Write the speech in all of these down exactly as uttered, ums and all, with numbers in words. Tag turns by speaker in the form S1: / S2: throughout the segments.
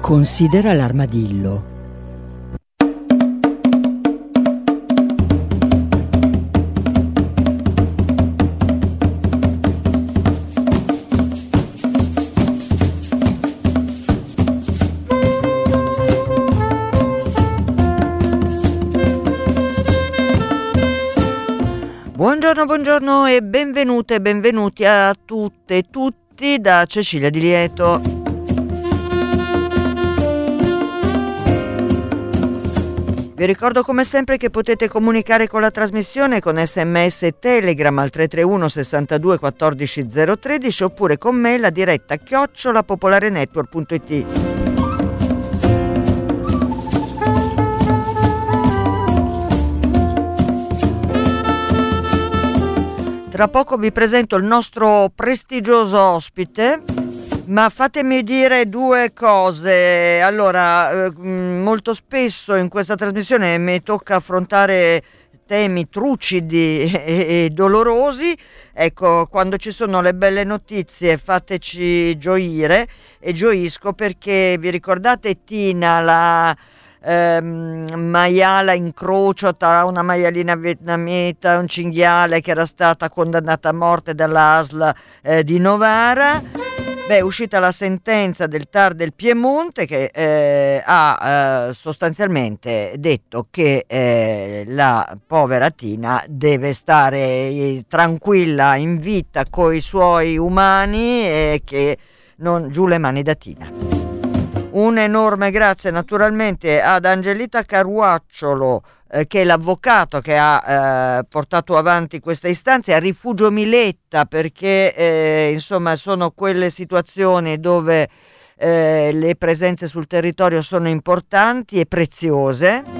S1: Considera l'armadillo.
S2: Buongiorno, buongiorno e benvenute e benvenuti a tutte e tutti da Cecilia Di Lieto. Vi ricordo come sempre che potete comunicare con la trasmissione con sms e telegram al tre tre uno sessantadue quattordici zero tredici oppure con me la diretta chiocciola popolarenetwork punto it. Tra poco vi presento il nostro prestigioso ospite, ma fatemi dire due cose. Allora, eh, molto spesso in questa trasmissione mi tocca affrontare temi trucidi e, e dolorosi. Ecco, quando ci sono le belle notizie fateci gioire, e gioisco perché vi ricordate Tina, la ehm, maiala incrocio tra una maialina vietnamita e un cinghiale che era stata condannata a morte dall'A S L eh, di Novara? Beh, è uscita la sentenza del T A R del Piemonte che eh, ha eh, sostanzialmente detto che eh, la povera Tina deve stare eh, tranquilla in vita coi suoi umani e che non giù le mani da Tina. Un enorme grazie naturalmente ad Angelita Caruacciolo, eh, che è l'avvocato che ha eh, portato avanti questa istanza, e a Rifugio Miletta, perché eh, insomma sono quelle situazioni dove eh, le presenze sul territorio sono importanti e preziose.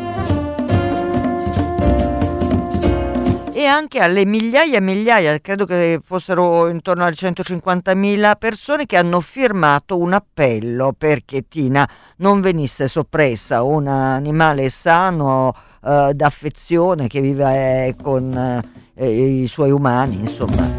S2: E anche alle migliaia e migliaia, credo che fossero intorno alle centocinquantamila persone che hanno firmato un appello perché Tina non venisse soppressa, un animale sano, eh, d'affezione, che vive eh, con eh, i suoi umani, insomma.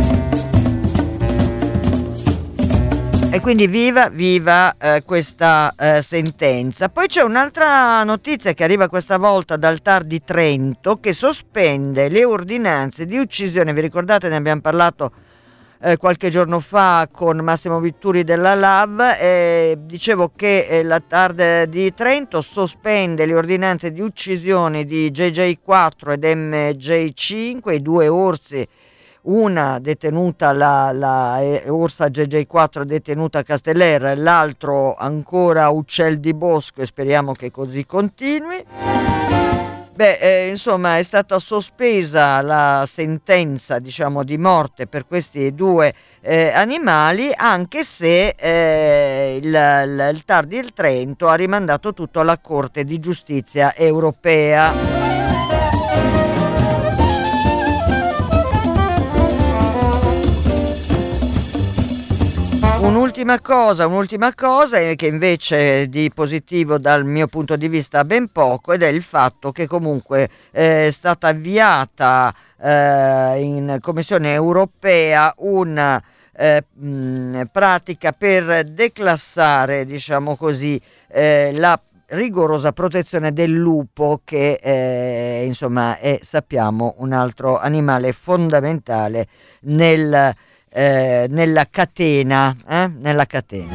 S2: E quindi viva, viva eh, questa eh, sentenza. Poi c'è un'altra notizia che arriva questa volta dal T A R di Trento, che sospende le ordinanze di uccisione. Vi ricordate, ne abbiamo parlato eh, qualche giorno fa con Massimo Vitturi della L A V. Eh, dicevo che eh, la T A R di Trento sospende le ordinanze di uccisione di J J quattro ed M J cinque, i due orsi. Una detenuta, la, la eh, orsa J J quattro detenuta a Casteller, l'altro ancora uccel di bosco, e speriamo che così continui. Beh, eh, insomma, è stata sospesa la sentenza, diciamo, di morte per questi due eh, animali, anche se eh, il, il, il T A R di Trento ha rimandato tutto alla Corte di Giustizia europea. Un'ultima cosa, un'ultima cosa che invece di positivo dal mio punto di vista ha ben poco, ed è il fatto che comunque eh, è stata avviata eh, in Commissione europea una eh, mh, pratica per declassare, diciamo così, eh, la rigorosa protezione del lupo, che eh, insomma è, sappiamo, un altro animale fondamentale nel Eh, nella catena, eh? nella catena.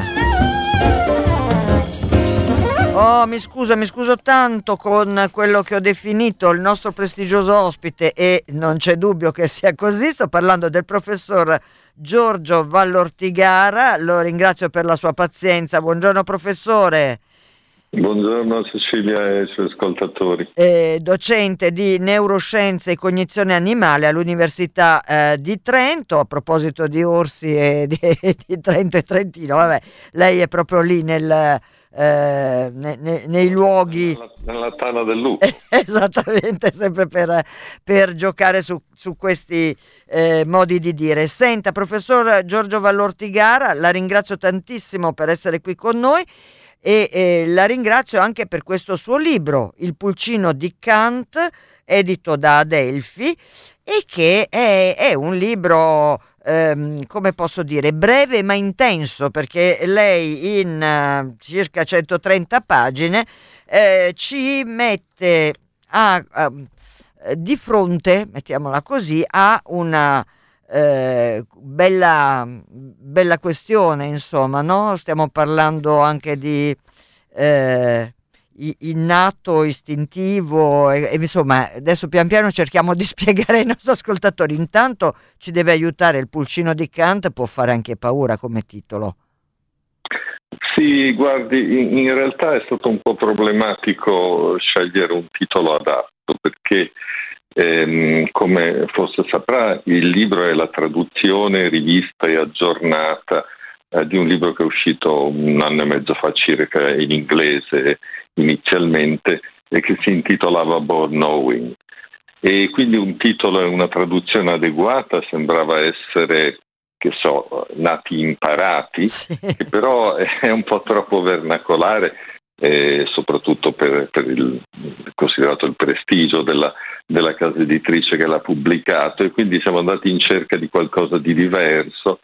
S2: Oh, mi scuso, mi scuso tanto con quello che ho definito il nostro prestigioso ospite, e non c'è dubbio che sia così. Sto parlando del professor Giorgio Vallortigara. Lo ringrazio per la sua pazienza. Buongiorno professore.
S3: Buongiorno Cecilia e ai suoi ascoltatori.
S2: Eh, docente di neuroscienze e cognizione animale all'Università eh, di Trento. A proposito di orsi e di, di Trento e Trentino, vabbè, lei è proprio lì nel, eh, ne, ne, nei luoghi,
S3: nella, nella tana del lupo.
S2: Esattamente, sempre per, per giocare su, su questi eh, modi di dire. Senta, professor Giorgio Vallortigara, la ringrazio tantissimo per essere qui con noi. E eh, la ringrazio anche per questo suo libro, Il pulcino di Kant, edito da Adelphi, e che è, è un libro ehm, come posso dire, breve ma intenso, perché lei in eh, circa centotrenta pagine eh, ci mette a, a- di fronte, mettiamola così, a una eh, bella, bella questione, insomma, no? Stiamo parlando anche di eh, i- innato, istintivo, e, e insomma, adesso pian piano cerchiamo di spiegare ai nostri ascoltatori. Intanto ci deve aiutare il Pulcino di Kant, può fare anche paura come titolo.
S3: Sì, guardi, in, in realtà è stato un po' problematico scegliere un titolo adatto perché, ehm, come forse saprà, il libro è la traduzione rivista e aggiornata eh, di un libro che è uscito un anno e mezzo fa circa in inglese inizialmente e che si intitolava Born Knowing. E quindi un titolo e una traduzione adeguata sembrava essere, che so, nati imparati,
S2: Sì.
S3: che però è un po' troppo vernacolare, eh, soprattutto per, per il considerato il prestigio della, della casa editrice che l'ha pubblicato, e quindi siamo andati in cerca di qualcosa di diverso.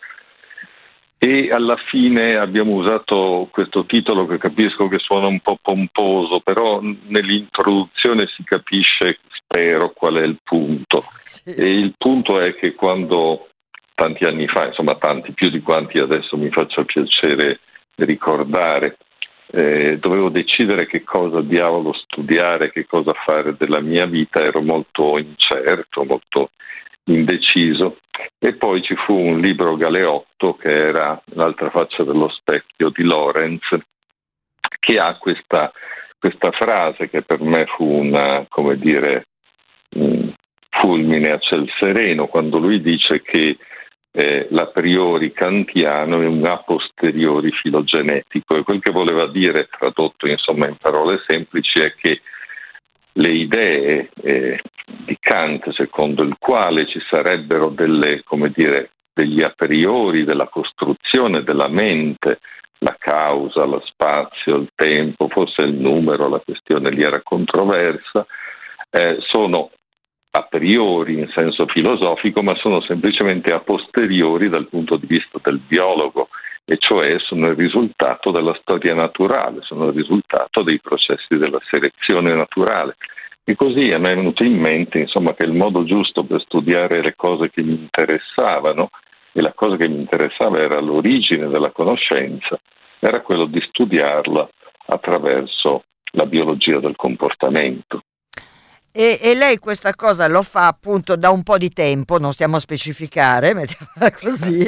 S3: E alla fine abbiamo usato questo titolo che capisco che suona un po' pomposo, però nell'introduzione si capisce, spero, qual è il punto.
S2: Sì.
S3: E il punto è che quando tanti anni fa, insomma tanti, più di quanti adesso mi faccia piacere ricordare, eh, dovevo decidere che cosa diavolo studiare, che cosa fare della mia vita, ero molto incerto, molto indeciso, e poi ci fu un libro Galeotto che era L'altra faccia dello specchio di Lorenz, che ha questa, questa frase che per me fu una, come dire, un fulmine a ciel sereno, quando lui dice che eh, l'a priori kantiano è un a posteriori filogenetico, e quel che voleva dire, tradotto insomma in parole semplici, è che le idee eh, di Kant, secondo il quale ci sarebbero delle, come dire, degli a priori della costruzione della mente, la causa, lo spazio, il tempo, forse il numero, la questione lì era controversa, eh, sono a priori in senso filosofico, ma sono semplicemente a posteriori dal punto di vista del biologo, e cioè sono il risultato della storia naturale, sono il risultato dei processi della selezione naturale. E così a me è venuto in mente, insomma, che il modo giusto per studiare le cose che mi interessavano, e la cosa che mi interessava era l'origine della conoscenza, era quello di studiarla attraverso la biologia del comportamento.
S2: E, e lei questa cosa lo fa appunto da un po' di tempo, non stiamo a specificare, mettiamola così,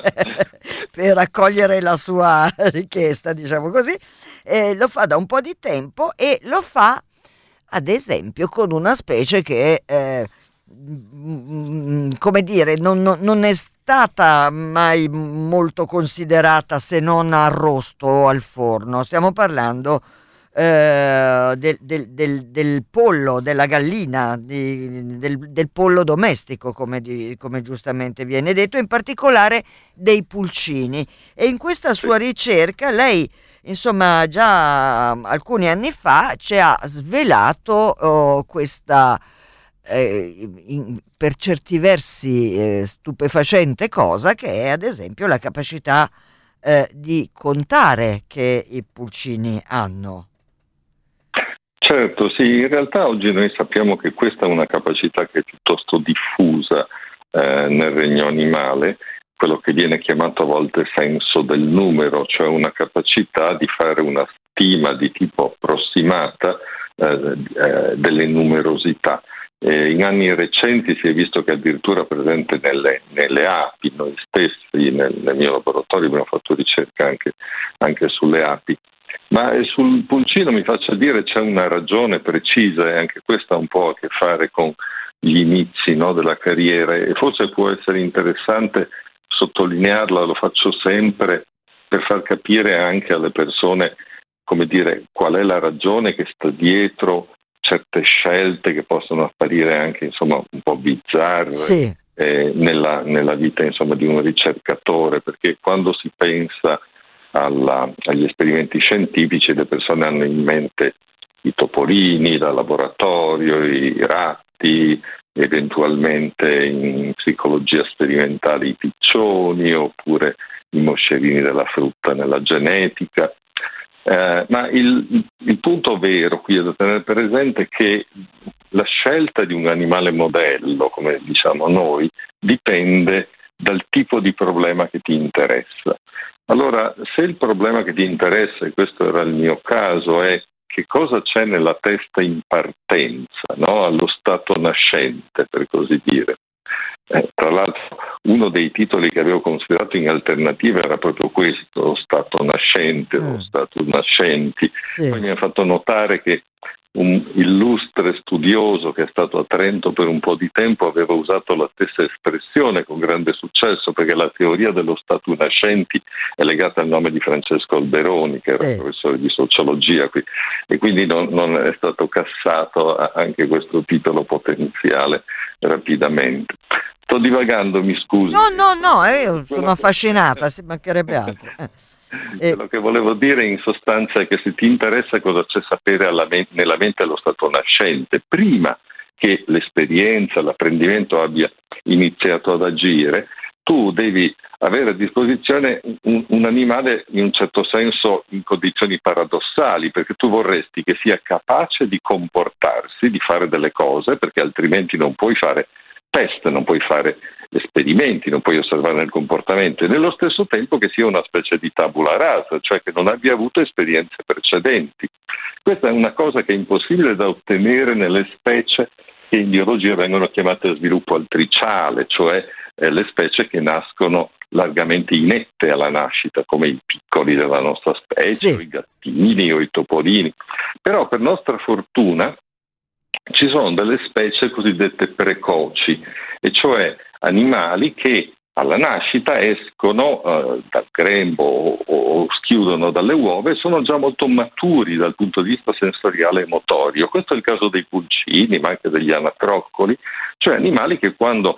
S2: per accogliere la sua richiesta, diciamo così, e lo fa da un po' di tempo, e lo fa ad esempio con una specie che, eh, come dire, non, non, non è stata mai molto considerata se non arrosto o al forno. Stiamo parlando eh, del, del, del, del pollo, della gallina, di, del, del pollo domestico, come, di, come giustamente viene detto, in particolare dei pulcini. E in questa sua ricerca lei, insomma, già alcuni anni fa ci ha svelato oh, questa eh, in, per certi versi eh, stupefacente cosa, che è ad esempio la capacità eh, di contare che i pulcini hanno.
S3: Certo, sì, in realtà oggi noi sappiamo che questa è una capacità che è piuttosto diffusa eh, nel regno animale, quello che viene chiamato a volte senso del numero, cioè una capacità di fare una stima di tipo approssimata eh, eh, delle numerosità. Eh, in anni recenti si è visto che addirittura presente nelle, nelle api, noi stessi nel, nel mio laboratorio abbiamo fatto ricerca anche, anche sulle api. Ma sul pulcino, mi faccia dire, c'è una ragione precisa, e anche questa ha un po' a che fare con gli inizi, no, della carriera, e forse può essere interessante sottolinearla, lo faccio sempre per far capire anche alle persone, come dire, qual è la ragione che sta dietro certe scelte che possono apparire anche, insomma, un po' bizzarre.
S2: Sì.
S3: eh, nella, nella vita, insomma, di un ricercatore, perché quando si pensa alla, agli esperimenti scientifici le persone hanno in mente i topolini da laboratorio, i ratti, eventualmente in psicologia sperimentale i piccioni, oppure i moscerini della frutta nella genetica. Eh, ma il, il punto vero qui è da tenere presente che la scelta di un animale modello, come diciamo noi, dipende dal tipo di problema che ti interessa. Allora, se il problema che ti interessa, e questo era il mio caso, è che cosa c'è nella testa in partenza, no? Allo stato nascente, per così dire. Eh, tra l'altro, uno dei titoli che avevo considerato in alternativa era proprio questo, lo stato nascente, mm. lo stato nascenti. Sì. Poi mi ha fatto notare che un illustre studioso che è stato a Trento per un po' di tempo aveva usato la stessa espressione con grande successo, perché la teoria dello stato nascenti è legata al nome di Francesco Alberoni, che era eh. professore di sociologia qui, e quindi non, non è stato cassato anche questo titolo potenziale rapidamente. Sto divagando, mi scusi.
S2: No, no, no, io sono affascinata, si mancherebbe altro. Eh.
S3: Quello che volevo dire in sostanza è che se ti interessa cosa c'è sapere alla mente, nella mente allo stato nascente, prima che l'esperienza, l'apprendimento abbia iniziato ad agire, tu devi avere a disposizione un, un animale in un certo senso in condizioni paradossali, perché tu vorresti che sia capace di comportarsi, di fare delle cose, perché altrimenti non puoi fare test, non puoi fare esperimenti, non puoi osservare il comportamento, e nello stesso tempo che sia una specie di tabula rasa, cioè che non abbia avuto esperienze precedenti. Questa è una cosa che è impossibile da ottenere nelle specie che in biologia vengono chiamate a sviluppo altriciale, cioè eh, le specie che nascono largamente inette alla nascita, come i piccoli della nostra specie, sì. o i gattini o i topolini. Però per nostra fortuna ci sono delle specie cosiddette precoci, e cioè animali che alla nascita escono eh, dal grembo o, o schiudono dalle uova e sono già molto maturi dal punto di vista sensoriale e motorio. Questo è il caso dei pulcini, ma anche degli anatroccoli, cioè animali che quando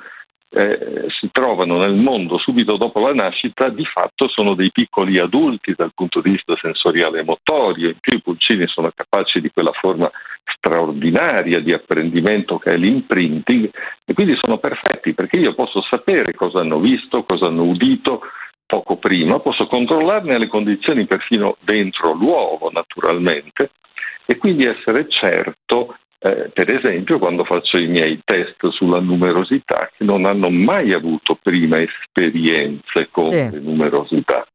S3: eh, si trovano nel mondo subito dopo la nascita di fatto sono dei piccoli adulti dal punto di vista sensoriale e motorio. In più i pulcini sono capaci di quella forma straordinaria di apprendimento che è l'imprinting, e quindi sono perfetti perché io posso sapere cosa hanno visto, cosa hanno udito poco prima, posso controllarne le condizioni perfino dentro l'uovo naturalmente, e quindi essere certo eh, per esempio quando faccio i miei test sulla numerosità che non hanno mai avuto prima esperienze con sì. le numerosità.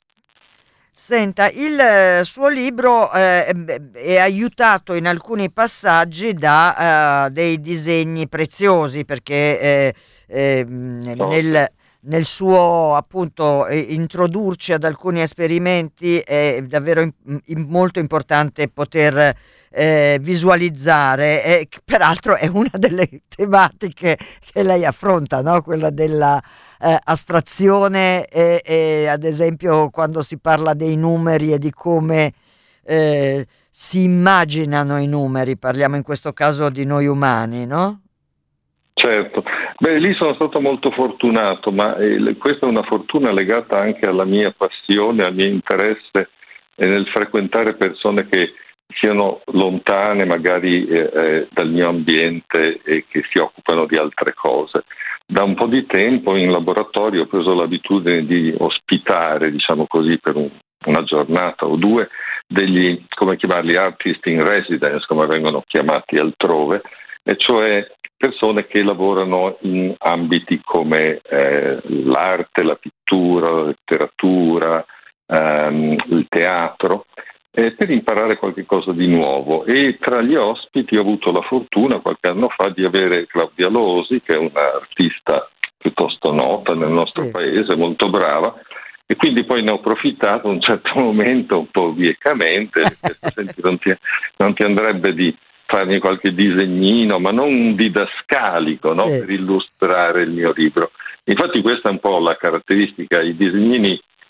S2: Senta, il suo libro eh, è aiutato in alcuni passaggi da uh, dei disegni preziosi, perché eh, eh,
S3: no.
S2: nel, nel suo appunto eh, introdurci ad alcuni esperimenti è davvero in, in, molto importante poter eh, visualizzare, e peraltro è una delle tematiche che lei affronta, no? Quella della Eh, astrazione e, e ad esempio quando si parla dei numeri e di come eh, si immaginano i numeri, parliamo in questo caso di noi umani, no?
S3: Certo, beh, lì sono stato molto fortunato, ma eh, questa è una fortuna legata anche alla mia passione, al mio interesse eh, nel frequentare persone che siano lontane magari eh, eh, dal mio ambiente e che si occupano di altre cose. Da un po' di tempo in laboratorio ho preso l'abitudine di ospitare, diciamo così, per un, una giornata o due, degli, come chiamarli, artist in residence, come vengono chiamati altrove, e cioè persone che lavorano in ambiti come eh, l'arte, la pittura, la letteratura, ehm, il teatro, eh, per imparare qualche cosa di nuovo. E tra gli ospiti ho avuto la fortuna qualche anno fa di avere Claudia Losi, che è un'artista piuttosto nota nel nostro sì. paese, molto brava, e quindi poi ne ho approfittato a un certo momento, un po' viecamente, perché senti, non, ti, non ti andrebbe di farmi qualche disegnino, ma non didascalico, no?
S2: Sì.
S3: per illustrare il mio libro. Infatti questa è un po' la caratteristica, i disegnini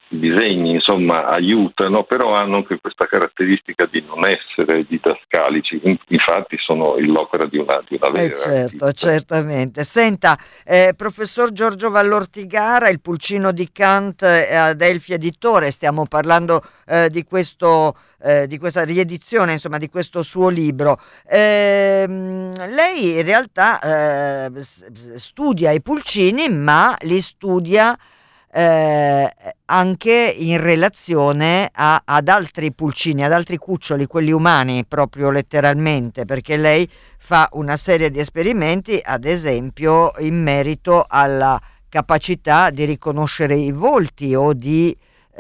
S3: i disegni insomma aiutano, però hanno anche questa caratteristica di non essere didascalici, infatti sono l'opera di una, di una vera
S2: Eh certo,
S3: artista.
S2: certamente. Senta, eh, professor Giorgio Vallortigara, Il pulcino di Kant eh, ad Elfi Editore, stiamo parlando eh, di questo eh, di questa riedizione, insomma, di questo suo libro. Ehm, lei in realtà eh, s- studia i pulcini, ma li studia eh, anche in relazione a- ad altri pulcini, ad altri cuccioli, quelli umani, proprio letteralmente, perché lei fa una serie di esperimenti, ad esempio in merito alla capacità di riconoscere i volti o di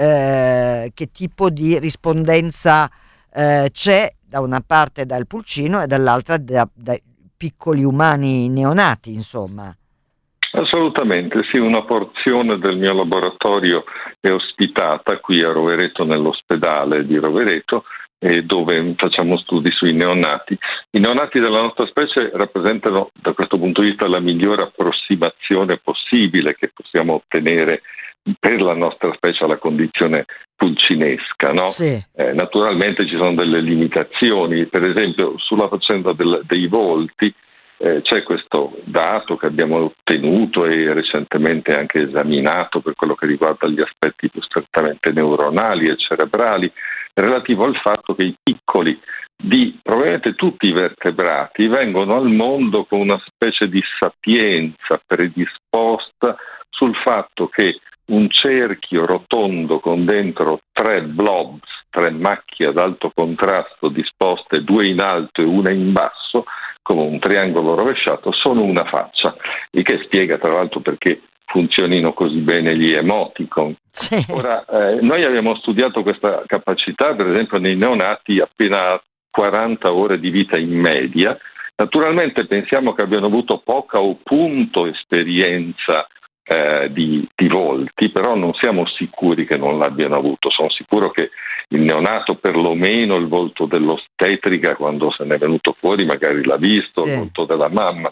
S2: eh, che tipo di rispondenza eh, c'è da una parte dal pulcino e dall'altra da- dai piccoli umani neonati, insomma.
S3: Assolutamente, sì, una porzione del mio laboratorio è ospitata qui a Rovereto, nell'ospedale di Rovereto, e dove facciamo studi sui neonati. I neonati della nostra specie rappresentano da questo punto di vista la migliore approssimazione possibile che possiamo ottenere per la nostra specie alla condizione pulcinesca, no?
S2: Sì.
S3: Eh, naturalmente ci sono delle limitazioni, per esempio sulla faccenda del, dei volti. Eh, c'è questo dato che abbiamo ottenuto e recentemente anche esaminato per quello che riguarda gli aspetti più strettamente neuronali e cerebrali, relativo al fatto che i piccoli di probabilmente tutti i vertebrati vengono al mondo con una specie di sapienza predisposta sul fatto che un cerchio rotondo con dentro tre blobs, tre macchie ad alto contrasto disposte due in alto e una in basso, come un triangolo rovesciato, sono una faccia, il che spiega tra l'altro perché funzionino così bene gli emoticon.
S2: Sì.
S3: Ora, eh, noi abbiamo studiato questa capacità, per esempio, nei neonati appena quaranta ore di vita in media. Naturalmente pensiamo che abbiano avuto poca o punto esperienza eh, di, di volti, però non siamo sicuri che non l'abbiano avuto. Sono sicuro che il neonato, perlomeno il volto dell'ostetrica, quando se n'è venuto fuori magari l'ha visto,
S2: Sì.
S3: il volto della mamma.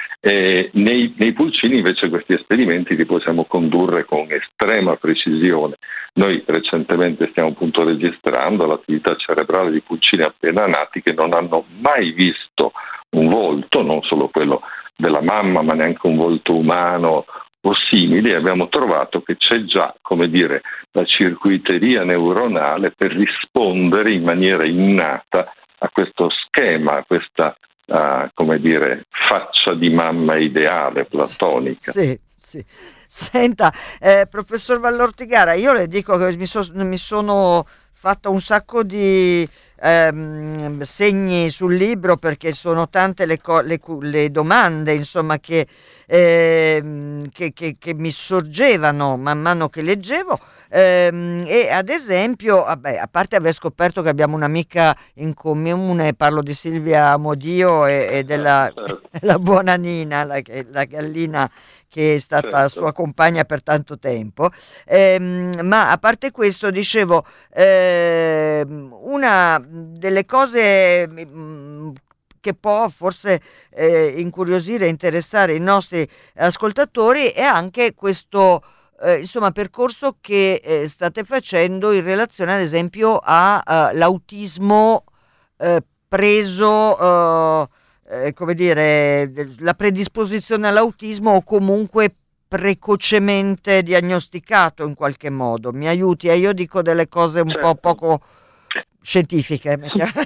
S3: Eh, nei, nei pulcini invece questi esperimenti li possiamo condurre con estrema precisione. Noi recentemente stiamo appunto registrando l'attività cerebrale di pulcini appena nati che non hanno mai visto un volto, non solo quello della mamma ma neanche un volto umano o simili, e abbiamo trovato che c'è già, come dire, la circuiteria neuronale per rispondere in maniera innata a questo schema, a questa Uh, come dire, faccia di mamma ideale, platonica.
S2: Sì, sì. Senta, eh, professor Vallortigara, io le dico che mi, so- mi sono fatta un sacco di ehm, segni sul libro perché sono tante le, co- le, cu- le domande, insomma, che, ehm, che, che, che mi sorgevano man mano che leggevo. Ehm, e ad esempio, vabbè, a parte aver scoperto che abbiamo un'amica in comune, parlo di Silvia Modio e, e della
S3: Certo.
S2: la buona Nina, la, la gallina che è stata
S3: Certo.
S2: sua compagna per tanto tempo. Ehm, ma a parte questo, dicevo, ehm, una delle cose mm, che può forse eh, incuriosire e interessare i nostri ascoltatori è anche questo eh, insomma percorso che eh, state facendo in relazione ad esempio all'autismo eh, preso eh, eh, come dire la predisposizione all'autismo o comunque precocemente diagnosticato in qualche modo. Mi aiuti? Eh? Io dico delle cose un
S3: Certo.
S2: po' poco scientifiche.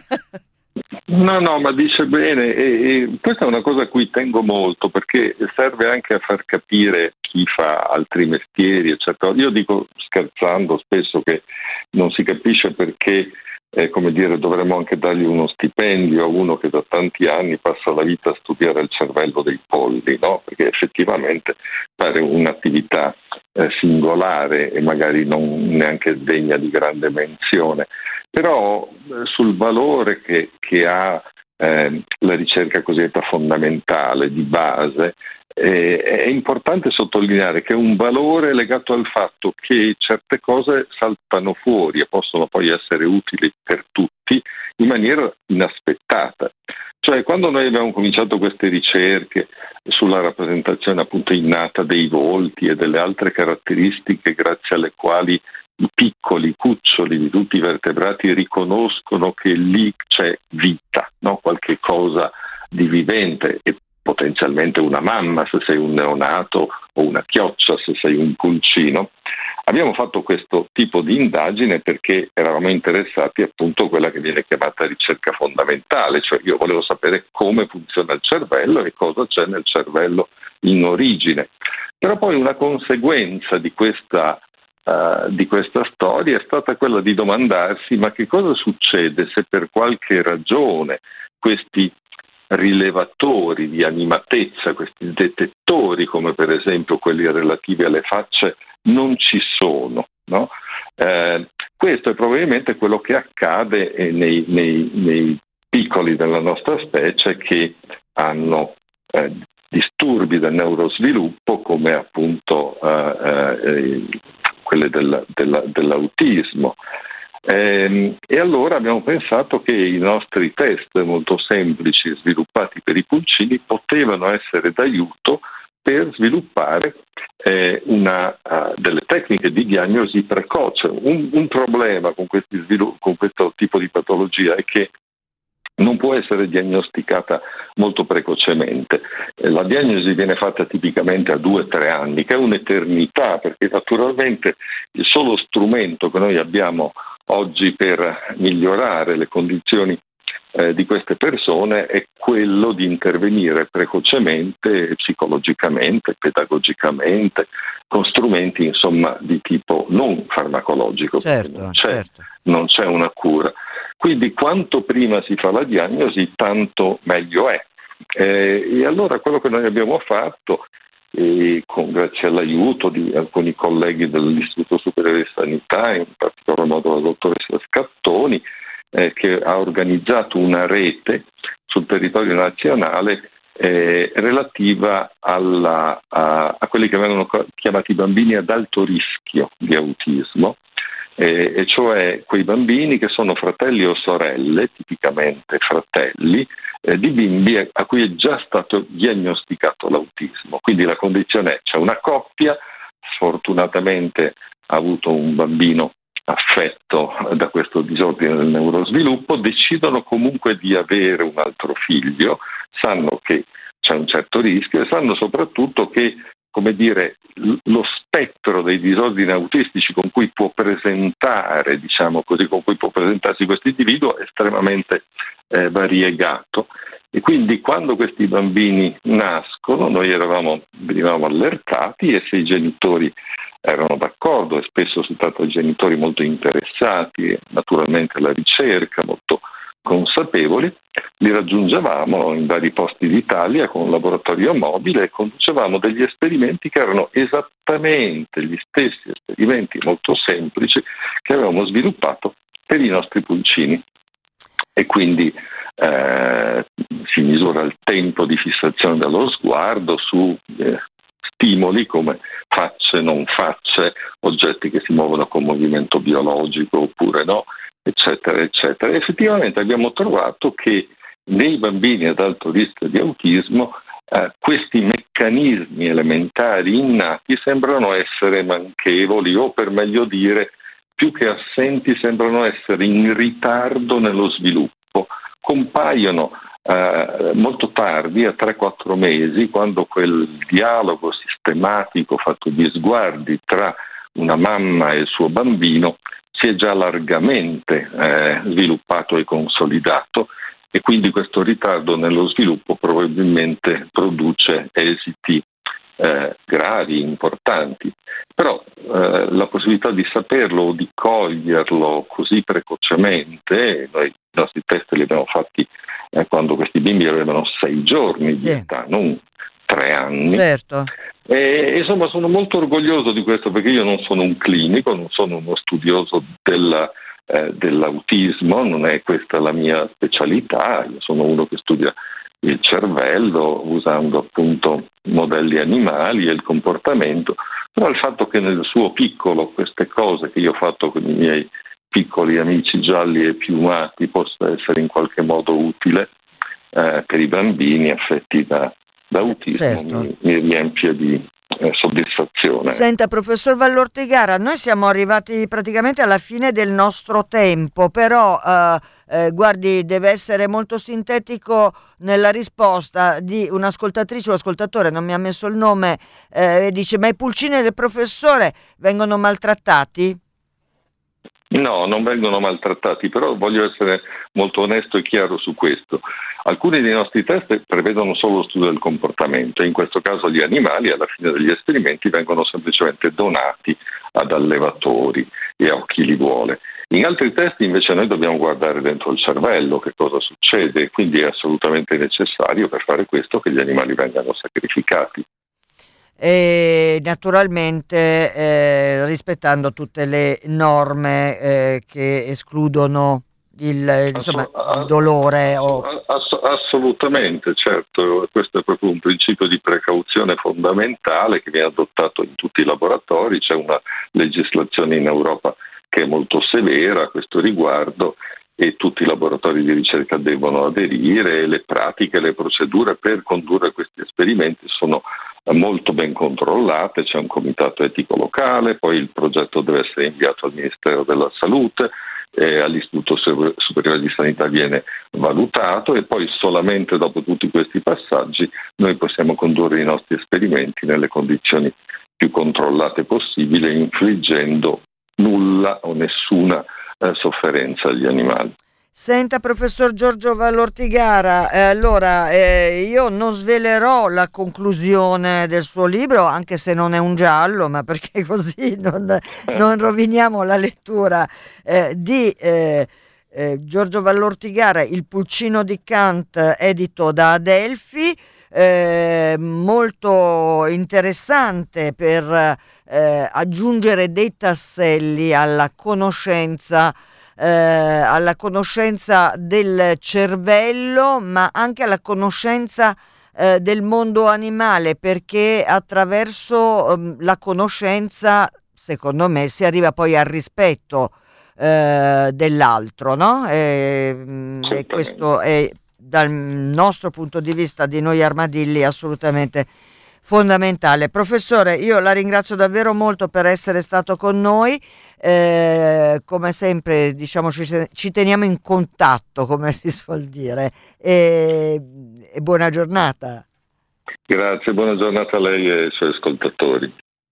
S3: No, no, ma dice bene, e, e questa è una cosa a cui tengo molto perché serve anche a far capire chi fa altri mestieri, eccetera. Io dico scherzando spesso che non si capisce perché, eh, come dire, dovremmo anche dargli uno stipendio a uno che da tanti anni passa la vita a studiare il cervello dei polli, no? Perché effettivamente fare un'attività eh, singolare e magari non neanche degna di grande menzione. Però eh, sul valore che, che ha eh, la ricerca cosiddetta fondamentale, di base, eh, è importante sottolineare che è un valore legato al fatto che certe cose saltano fuori e possono poi essere utili per tutti in maniera inaspettata. Cioè, quando noi abbiamo cominciato queste ricerche sulla rappresentazione appunto innata dei volti e delle altre caratteristiche grazie alle quali i piccoli cuccioli di tutti i vertebrati riconoscono che lì c'è vita, no? Qualche cosa di vivente, e potenzialmente una mamma se sei un neonato o una chioccia se sei un pulcino. Abbiamo fatto questo tipo di indagine perché eravamo interessati appunto a quella che viene chiamata ricerca fondamentale, cioè io volevo sapere come funziona il cervello e cosa c'è nel cervello in origine. Però poi una conseguenza di questa, uh, di questa storia è stata quella di domandarsi: ma che cosa succede se per qualche ragione questi rilevatori di animatezza, questi detettori come per esempio quelli relativi alle facce non ci sono, no? Eh, questo è probabilmente quello che accade nei, nei, nei piccoli della nostra specie che hanno eh, disturbi del neurosviluppo come appunto eh, eh, quelle del, della, dell'autismo. Eh, e allora abbiamo pensato che i nostri test molto semplici sviluppati per i pulcini potevano essere d'aiuto per sviluppare eh, una, uh, delle tecniche di diagnosi precoce. Un, un problema con, questi svilupp- con questo tipo di patologia è che non può essere diagnosticata molto precocemente. Eh, la diagnosi viene fatta tipicamente a due o tre anni, che è un'eternità, perché naturalmente il solo strumento che noi abbiamo oggi per migliorare le condizioni eh, di queste persone è quello di intervenire precocemente, psicologicamente, pedagogicamente, con strumenti insomma di tipo non farmacologico,
S2: certo,
S3: non c'è,
S2: certo.
S3: non c'è una cura. Quindi quanto prima si fa la diagnosi, tanto meglio è. Eh, e allora quello che noi abbiamo fatto, e con, grazie all'aiuto di alcuni colleghi dell'Istituto Superiore di Sanità, in particolar modo la dottoressa Scattoni, eh, che ha organizzato una rete sul territorio nazionale eh, relativa alla, a, a quelli che vengono chiamati bambini ad alto rischio di autismo, eh, e cioè quei bambini che sono fratelli o sorelle, tipicamente fratelli, Eh, di bimbi a cui è già stato diagnosticato l'autismo. Quindi la condizione è: c'è una coppia, sfortunatamente ha avuto un bambino affetto da questo disordine del neurosviluppo, decidono comunque di avere un altro figlio, sanno che c'è un certo rischio e sanno soprattutto che, come dire, lo spettro dei disordini autistici con cui può presentare, diciamo così, con cui può presentarsi questo individuo è estremamente eh, variegato. E quindi quando questi bambini nascono noi eravamo, venivamo allertati, e se i genitori erano d'accordo, e spesso si tratta di genitori molto interessati naturalmente alla ricerca, molto consapevoli, li raggiungevamo in vari posti d'Italia con un laboratorio mobile e conducevamo degli esperimenti che erano esattamente gli stessi esperimenti molto semplici che avevamo sviluppato per i nostri pulcini. E quindi eh, si misura il tempo di fissazione dello sguardo su eh, stimoli come facce, non facce, oggetti che si muovono con movimento biologico oppure no, eccetera, eccetera. E effettivamente abbiamo trovato che nei bambini ad alto rischio di autismo eh, questi meccanismi elementari innati sembrano essere manchevoli, o per meglio dire, più che assenti, sembrano essere in ritardo nello sviluppo. Compaiono eh, molto tardi, a tre quattro mesi, quando quel dialogo sistematico fatto di sguardi tra una mamma e il suo bambino si è già largamente eh, sviluppato e consolidato, e quindi questo ritardo nello sviluppo probabilmente produce esiti eh, gravi, importanti. Però eh, la possibilità di saperlo o di coglierlo così precocemente, noi i nostri test li abbiamo fatti eh, quando questi bimbi avevano sei giorni
S2: Sì.
S3: di età, non tre anni.
S2: Certo.
S3: E, insomma, sono molto orgoglioso di questo, perché io non sono un clinico, non sono uno studioso della, eh, dell'autismo, non è questa la mia specialità. Io sono uno che studia il cervello usando appunto modelli animali e il comportamento, però il fatto che nel suo piccolo queste cose che io ho fatto con i miei piccoli amici gialli e piumati possa essere in qualche modo utile eh, per i bambini affetti da, da autismo,
S2: certo.
S3: mi, mi riempie di, eh, soddisfazione.
S2: Senta, professor Vallortigara, noi siamo arrivati praticamente alla fine del nostro tempo, però eh, eh, guardi, deve essere molto sintetico nella risposta di un'ascoltatrice o ascoltatore, non mi ha messo il nome, eh, dice: ma i pulcini del professore vengono maltrattati?
S3: No, non vengono maltrattati, però voglio essere molto onesto e chiaro su questo. Alcuni dei nostri test prevedono solo lo studio del comportamento e in questo caso gli animali alla fine degli esperimenti vengono semplicemente donati ad allevatori e a chi li vuole. In altri test invece noi dobbiamo guardare dentro il cervello che cosa succede e quindi è assolutamente necessario per fare questo che gli animali vengano sacrificati.
S2: E naturalmente eh, rispettando tutte le norme eh, che escludono il, insomma, il dolore. O...
S3: Ass- assolutamente, certo, questo è proprio un principio di precauzione fondamentale che viene adottato in tutti i laboratori. C'è una legislazione in Europa che è molto severa a questo riguardo e tutti i laboratori di ricerca devono aderire, e le pratiche, le procedure per condurre questi esperimenti sono molto ben controllate. C'è un comitato etico locale, poi il progetto deve essere inviato al Ministero della Salute, eh, all'Istituto Superiore di Sanità viene valutato e poi solamente dopo tutti questi passaggi noi possiamo condurre i nostri esperimenti nelle condizioni più controllate possibile, infliggendo nulla o nessuna eh, sofferenza agli animali.
S2: Senta, professor Giorgio Vallortigara, eh, allora eh, io non svelerò la conclusione del suo libro, anche se non è un giallo, ma perché così non, non roviniamo la lettura eh, di eh, eh, Giorgio Vallortigara, Il pulcino di Kant, edito da Adelphi, eh, molto interessante per eh, aggiungere dei tasselli alla conoscenza Eh, alla conoscenza del cervello, ma anche alla conoscenza eh, del mondo animale, perché attraverso eh, la conoscenza, secondo me, si arriva poi al rispetto eh, dell'altro, no? E, e questo è, dal nostro punto di vista di noi armadilli, assolutamente fondamentale. Professore, io la ringrazio davvero molto per essere stato con noi, eh, come sempre diciamo ci, ci teniamo in contatto, come si suol dire, e, e buona giornata.
S3: Grazie, buona giornata a lei e ai suoi ascoltatori.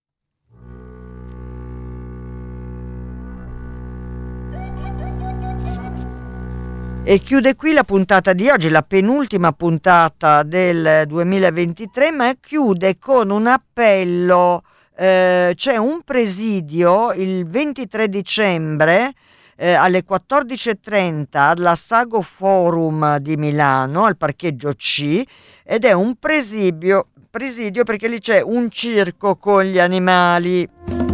S2: E chiude qui la puntata di oggi, la penultima puntata del duemilaventitré, ma chiude con un appello. Eh, c'è un presidio il ventitré dicembre eh, alle quattordici e trenta alla Sago Forum di Milano, al parcheggio C, ed è un presidio, presidio perché lì c'è un circo con gli animali.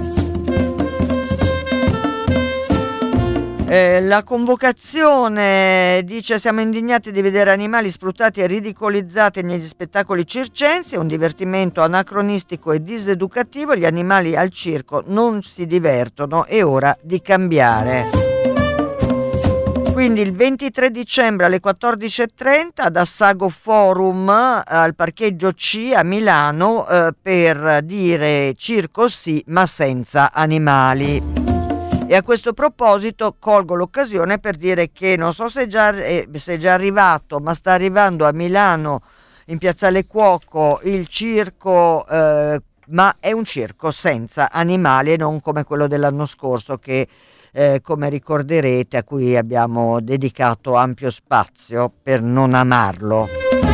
S2: Eh, la convocazione dice: siamo indignati di vedere animali sfruttati e ridicolizzati negli spettacoli circensi, è un divertimento anacronistico e diseducativo, gli animali al circo non si divertono, è ora di cambiare. Quindi il ventitré dicembre alle quattordici e trenta da Sago Forum al parcheggio C a Milano eh, per dire circo sì ma senza animali. E a questo proposito colgo l'occasione per dire che non so se è già, eh, se è già arrivato, ma sta arrivando a Milano in Piazzale Cuoco il circo, eh, ma è un circo senza animali e non come quello dell'anno scorso che, eh, come ricorderete, a cui abbiamo dedicato ampio spazio per non amarlo.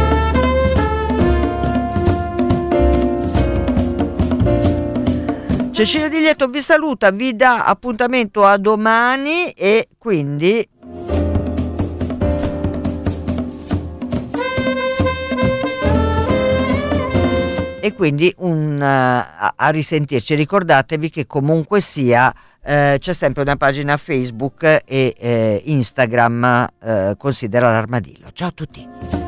S2: Cecilia Di Lieto vi saluta, vi dà appuntamento a domani e quindi e quindi un, uh, a, a risentirci. Ricordatevi che comunque sia uh, c'è sempre una pagina Facebook e uh, Instagram, uh, Considera l'Armadillo. Ciao a tutti.